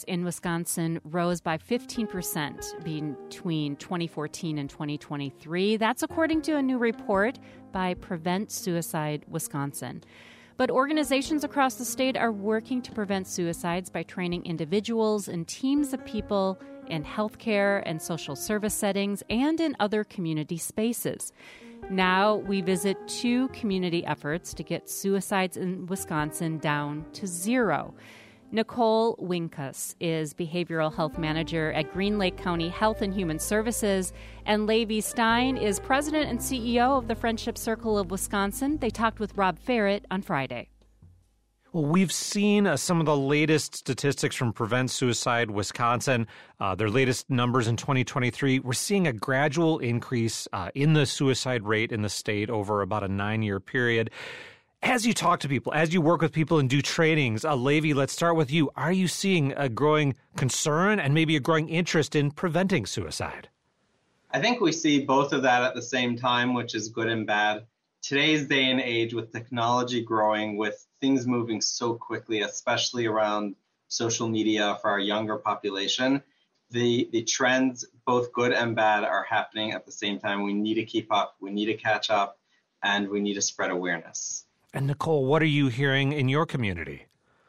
in Wisconsin rose by 15% between 2014 and 2023. That's according to a new report by Prevent Suicide Wisconsin. But organizations across the state are working to prevent suicides by training individuals and teams of people in healthcare and social service settings and in other community spaces. Now we visit 2 community efforts to get suicides in Wisconsin down to 0. Nicole Winkus is Behavioral Health Manager at Green Lake County Health and Human Services, and Levi Stein is President and CEO of the Friendship Circle of Wisconsin. They talked with Rob Ferret on Friday. Well, we've seen some of the latest statistics from Prevent Suicide Wisconsin, their latest numbers in 2023. We're seeing a gradual increase in the suicide rate in the state over about a 9-year period. As you talk to people, as you work with people and do trainings, Levi, let's start with you. Are you seeing a growing concern and maybe a growing interest in preventing suicide? I think we see both of that at the same time, which is good and bad. Today's day and age, with technology growing, with things moving so quickly, especially around social media for our younger population, the trends, both good and bad, are happening at the same time. We need to keep up, we need to catch up, and we need to spread awareness. And Nicole, what are you hearing in your community?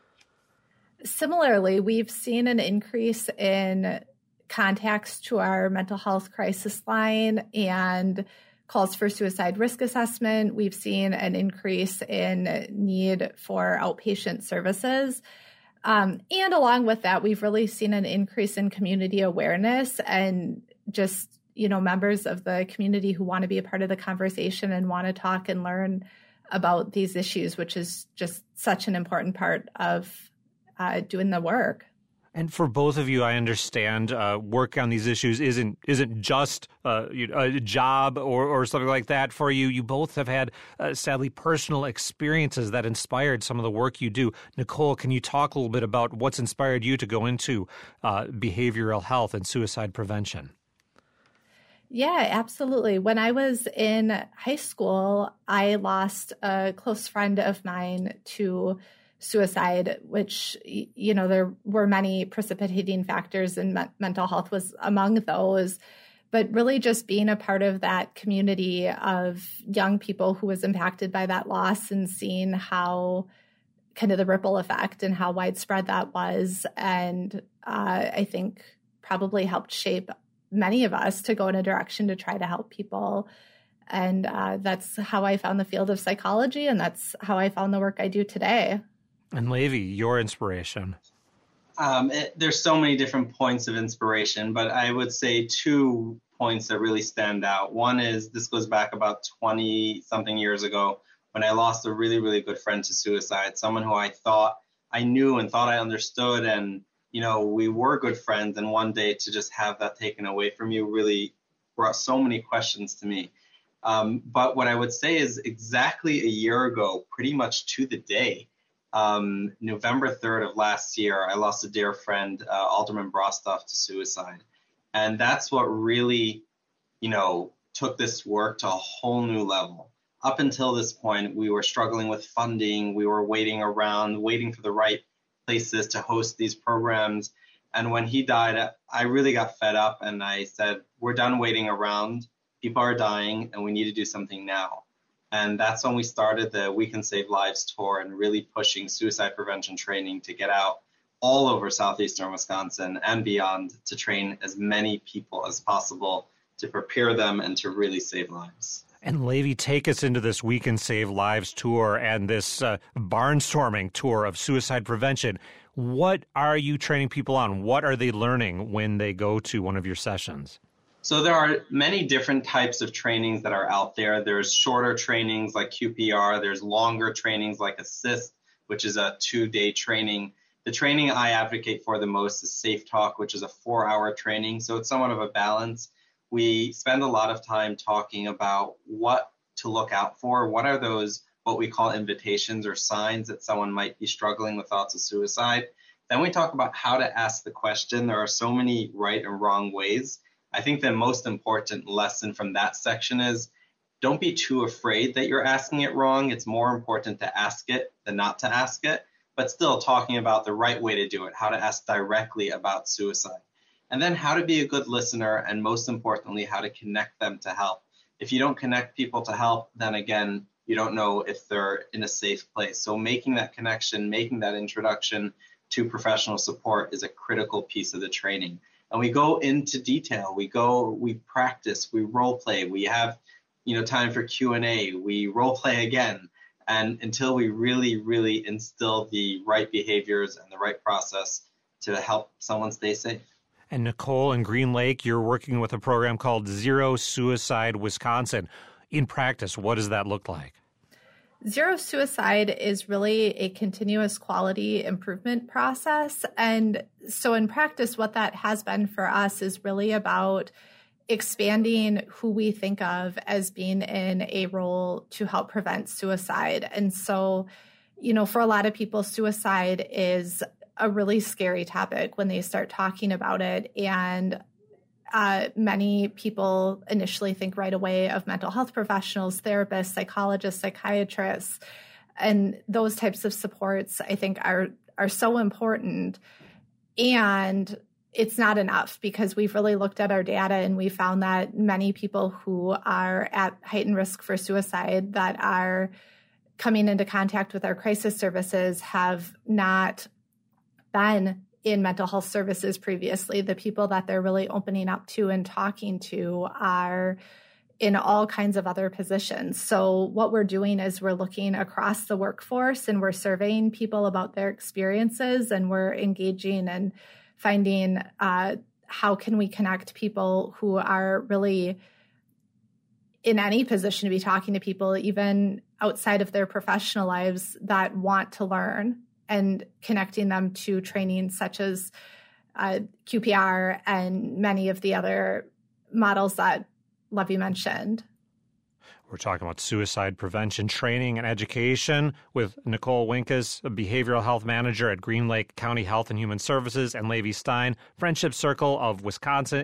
Similarly, we've seen an increase in contacts to our mental health crisis line and calls for suicide risk assessment. We've seen an increase in need for outpatient services. And along with that, we've really seen an increase in community awareness and just, members of the community who want to be a part of the conversation and want to talk and learn about these issues, which is just such an important part of doing the work. And for both of you, I understand work on these issues isn't just a job or something like that for you. You both have had, sadly, personal experiences that inspired some of the work you do. Nicole, can you talk a little bit about what's inspired you to go into behavioral health and suicide prevention? Yeah, absolutely. When I was in high school, I lost a close friend of mine to suicide, which, there were many precipitating factors, and mental health was among those. But really just being a part of that community of young people who was impacted by that loss and seeing how kind of the ripple effect and how widespread that was. And I think probably helped shape many of us to go in a direction to try to help people. And that's how I found the field of psychology, and that's how I found the work I do today. And Levi, your inspiration? There's so many different points of inspiration, but I would say 2 points that really stand out. One is, this goes back about 20-something years ago when I lost a really, really good friend to suicide, someone who I thought I knew and thought I understood, and we were good friends, and one day to just have that taken away from you really brought so many questions to me. But what I would say is exactly a year ago, pretty much to the day, November 3rd of last year, I lost a dear friend, Alderman Brostoff, to suicide. And that's what really, took this work to a whole new level. Up until this point, we were struggling with funding. We were waiting for the right places to host these programs. And when he died, I really got fed up, and I said, we're done waiting around. People are dying, and we need to do something now. And that's when we started the We Can Save Lives tour and really pushing suicide prevention training to get out all over southeastern Wisconsin and beyond to train as many people as possible to prepare them and to really save lives. And Levi, take us into this We Can Save Lives tour and this barnstorming tour of suicide prevention. What are you training people on? What are they learning when they go to one of your sessions? So there are many different types of trainings that are out there. There's shorter trainings like QPR. There's longer trainings like ASSIST, which is a 2-day training. The training I advocate for the most is Safe Talk, which is a 4-hour training. So it's somewhat of a balance. We spend a lot of time talking about what to look out for. What are those, what we call invitations or signs that someone might be struggling with thoughts of suicide? Then we talk about how to ask the question. There are so many right and wrong ways. I think the most important lesson from that section is don't be too afraid that you're asking it wrong. It's more important to ask it than not to ask it. but still talking about the right way to do it, how to ask directly about suicide. And then how to be a good listener, and most importantly, how to connect them to help. If you don't connect people to help, then again, you don't know if they're in a safe place. So making that connection, making that introduction to professional support is a critical piece of the training. And we go into detail. We practice, we role play, we have, time for Q&A, we role play again. And until we really, really instill the right behaviors and the right process to help someone stay safe. And Nicole, in Green Lake, you're working with a program called Zero Suicide Wisconsin. In practice, what does that look like? Zero suicide is really a continuous quality improvement process. And so in practice, what that has been for us is really about expanding who we think of as being in a role to help prevent suicide. And so, for a lot of people, suicide is a really scary topic when they start talking about it. And many people initially think right away of mental health professionals, therapists, psychologists, psychiatrists, and those types of supports, I think, are so important. And it's not enough, because we've really looked at our data and we found that many people who are at heightened risk for suicide that are coming into contact with our crisis services have not been in mental health services previously. The people that they're really opening up to and talking to are in all kinds of other positions. So what we're doing is we're looking across the workforce and we're surveying people about their experiences, and we're engaging and finding how can we connect people who are really in any position to be talking to people, even outside of their professional lives, that want to learn, and connecting them to training such as QPR and many of the other models that Levy mentioned. We're talking about suicide prevention training and education with Nicole Winkus, a behavioral health manager at Green Lake County Health and Human Services, and Levi Stein, Friendship Circle of Wisconsin,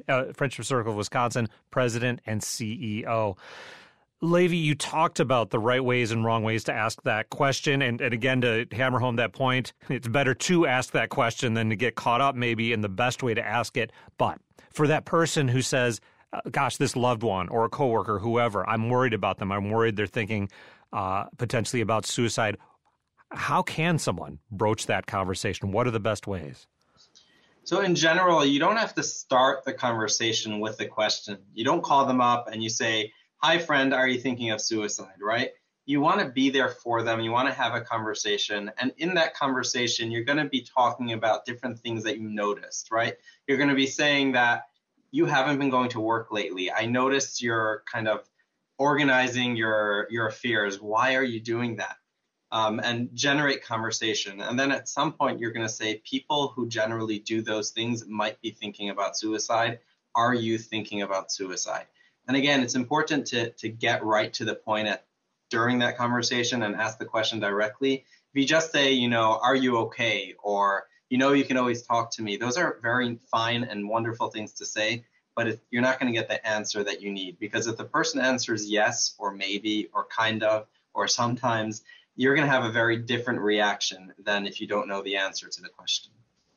president and CEO. Levi, you talked about the right ways and wrong ways to ask that question. And again, to hammer home that point, it's better to ask that question than to get caught up maybe in the best way to ask it. But for that person who says, gosh, this loved one or a coworker, whoever, I'm worried about them, I'm worried they're thinking potentially about suicide, how can someone broach that conversation? What are the best ways? So in general, you don't have to start the conversation with a question. You don't call them up and you say, hi, friend, are you thinking of suicide, right? You want to be there for them. You want to have a conversation. And in that conversation, you're going to be talking about different things that you noticed, right? You're going to be saying that you haven't been going to work lately. I noticed you're kind of organizing your affairs. Why are you doing that? And generate conversation. And then at some point, you're going to say, people who generally do those things might be thinking about suicide. Are you thinking about suicide? And again, it's important to get right to the point during that conversation and ask the question directly. If you just say, are you okay? Or, you can always talk to me. Those are very fine and wonderful things to say, but you're not going to get the answer that you need. Because if the person answers yes, or maybe, or kind of, or sometimes, you're going to have a very different reaction than if you don't know the answer to the question.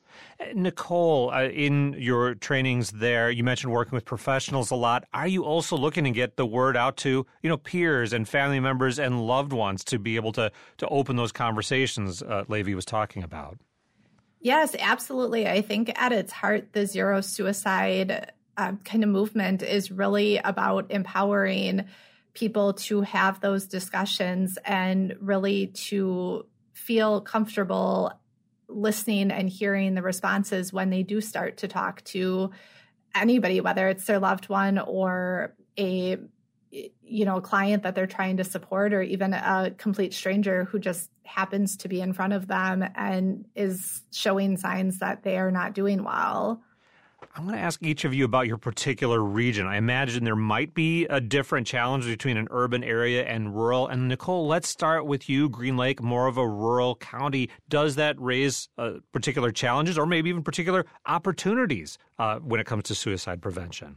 Nicole, in your trainings there, you mentioned working with professionals a lot. Are you also looking to get the word out to, peers and family members and loved ones to be able to open those conversations Levi was talking about? Yes, absolutely. I think at its heart, the Zero Suicide kind of movement is really about empowering people to have those discussions and really to feel comfortable listening and hearing the responses when they do start to talk to anybody, whether it's their loved one or a client that they're trying to support, or even a complete stranger who just happens to be in front of them and is showing signs that they are not doing well. I'm going to ask each of you about your particular region. I imagine there might be a different challenge between an urban area and rural. And Nicole, let's start with you. Green Lake, more of a rural county. Does that raise particular challenges or maybe even particular opportunities when it comes to suicide prevention?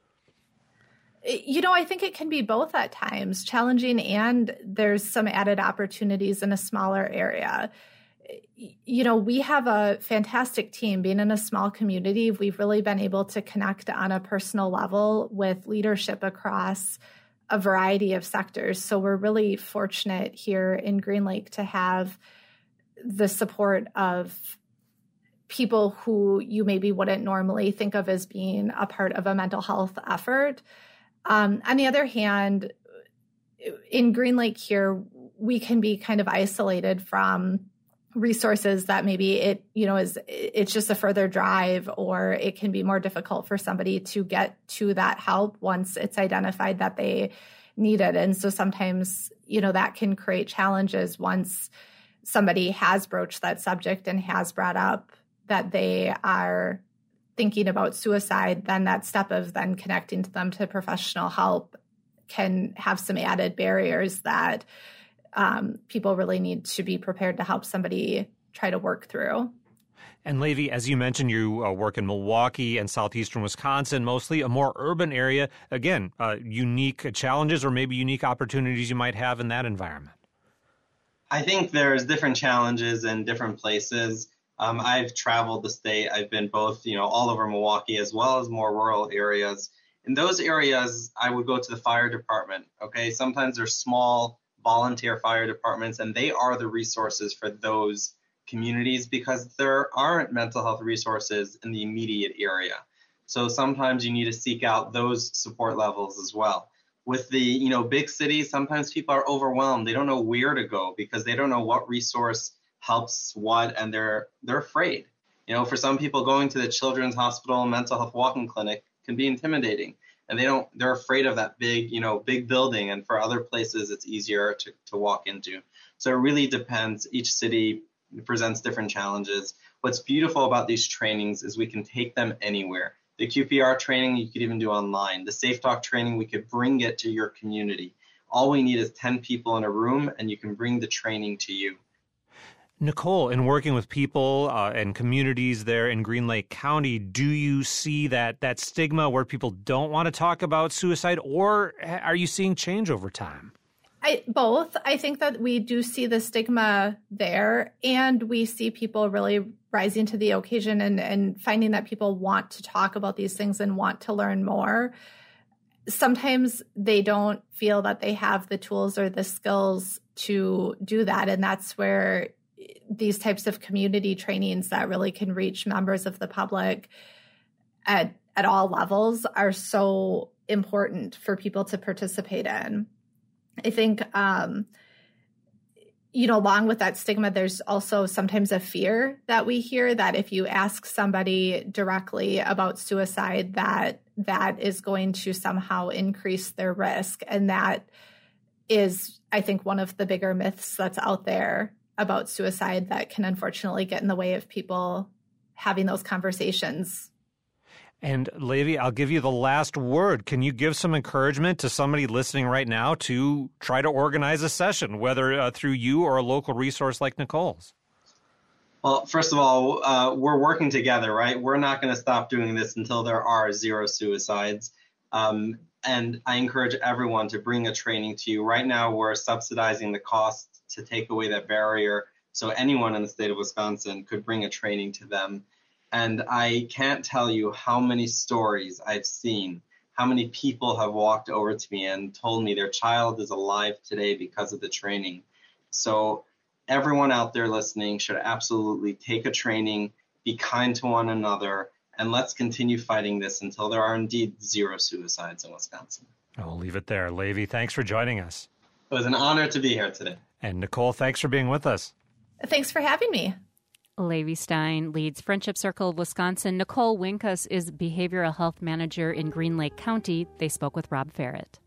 I think it can be both at times, challenging, and there's some added opportunities in a smaller area. we have a fantastic team. Being in a small community, we've really been able to connect on a personal level with leadership across a variety of sectors. So we're really fortunate here in Green Lake to have the support of people who you maybe wouldn't normally think of as being a part of a mental health effort. On the other hand, in Green Lake here, we can be kind of isolated from resources that maybe it's just a further drive, or it can be more difficult for somebody to get to that help once it's identified that they need it. And so sometimes, that can create challenges once somebody has broached that subject and has brought up that they are thinking about suicide. Then that step of then connecting to them to professional help can have some added barriers that people really need to be prepared to help somebody try to work through. And Levi, as you mentioned, you work in Milwaukee and southeastern Wisconsin, mostly a more urban area. Again, unique challenges or maybe unique opportunities you might have in that environment. I think there's different challenges in different places. I've traveled the state. I've been both, all over Milwaukee as well as more rural areas. In those areas, I would go to the fire department. Okay, sometimes they're small volunteer fire departments, and they are the resources for those communities because there aren't mental health resources in the immediate area. So sometimes you need to seek out those support levels as well. With the, big cities, sometimes people are overwhelmed. They don't know where to go because they don't know what resource helps what, and they're afraid. For some people, going to the Children's Hospital mental health walk-in clinic can be intimidating, and they're afraid of that big building. And for other places, it's easier to walk into. So it really depends. Each city presents different challenges. What's beautiful about these trainings is we can take them anywhere. The QPR training, you could even do online. The Safe Talk training, we could bring it to your community. All we need is 10 people in a room, and you can bring the training to you. Nicole, in working with people and communities there in Green Lake County, do you see that stigma where people don't want to talk about suicide, or are you seeing change over time? Both. I think that we do see the stigma there, and we see people really rising to the occasion and finding that people want to talk about these things and want to learn more. Sometimes they don't feel that they have the tools or the skills to do that, and that's where these types of community trainings that really can reach members of the public at all levels are so important for people to participate in. I think, along with that stigma, there's also sometimes a fear that we hear that if you ask somebody directly about suicide, that is going to somehow increase their risk. And that is, I think, one of the bigger myths that's out there about suicide that can unfortunately get in the way of people having those conversations. And Levi, I'll give you the last word. Can you give some encouragement to somebody listening right now to try to organize a session, whether through you or a local resource like Nicole's? Well, first of all, we're working together, right? We're not going to stop doing this until there are 0 suicides. And I encourage everyone to bring a training to you. Right now, we're subsidizing the cost to take away that barrier so anyone in the state of Wisconsin could bring a training to them. And I can't tell you how many stories I've seen, how many people have walked over to me and told me their child is alive today because of the training. So everyone out there listening should absolutely take a training, be kind to one another, and let's continue fighting this until there are indeed 0 suicides in Wisconsin. I'll leave it there. Levi, thanks for joining us. It was an honor to be here today. And Nicole, thanks for being with us. Thanks for having me. Levi Stein leads Friendship Circle of Wisconsin. Nicole Winkus is Behavioral Health Manager in Green Lake County. They spoke with Rob Ferret.